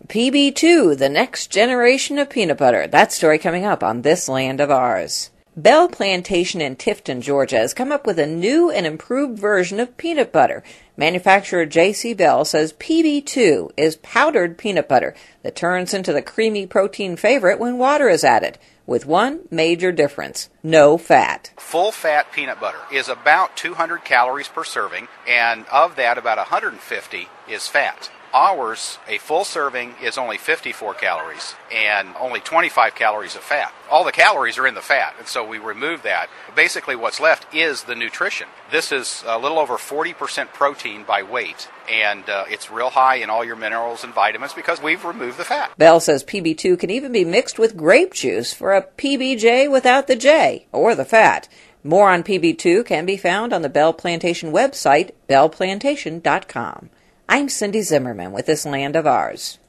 PB2, the next generation of peanut butter. That story coming up on This Land of Ours. Bell Plantation in Tifton, Georgia, has come up with a new and improved version of peanut butter. Manufacturer J.C. Bell says PB2 is powdered peanut butter that turns into the creamy protein favorite when water is added, with one major difference: no fat. Full-fat peanut butter is about 200 calories per serving, and of that, about 150 is fat. Ours, a full serving, is only 54 calories and only 25 calories of fat. All the calories are in the fat, and so we remove that. Basically, what's left is the nutrition. This is a little over 40% protein by weight, and it's real high in all your minerals and vitamins because we've removed the fat. Bell says PB2 can even be mixed with grape juice for a PBJ without the J, or the fat. More on PB2 can be found on the Bell Plantation website, bellplantation.com. I'm Cindy Zimmerman with This Land of Ours.